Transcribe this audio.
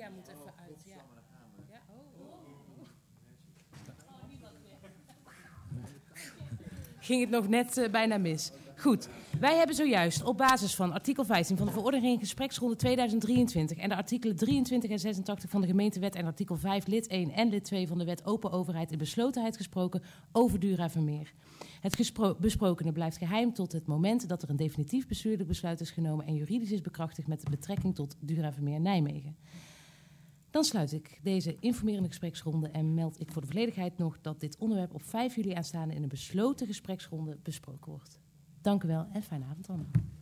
Lea moet even uit. Ja. Ja? Ging het nog net bijna mis. Goed, wij hebben zojuist op basis van artikel 15 van de verordening gespreksronde 2023... en de artikelen 23 en 86 van de gemeentewet en artikel 5 lid 1 en lid 2 van de wet open overheid in beslotenheid gesproken over Duravermeer. Het besprokene blijft geheim tot het moment dat er een definitief bestuurlijk besluit is genomen en juridisch is bekrachtigd met betrekking tot Duravermeer Nijmegen. Dan sluit ik deze informerende gespreksronde en meld ik voor de volledigheid nog dat dit onderwerp op 5 juli aanstaande in een besloten gespreksronde besproken wordt. Dank u wel en fijne avond allemaal.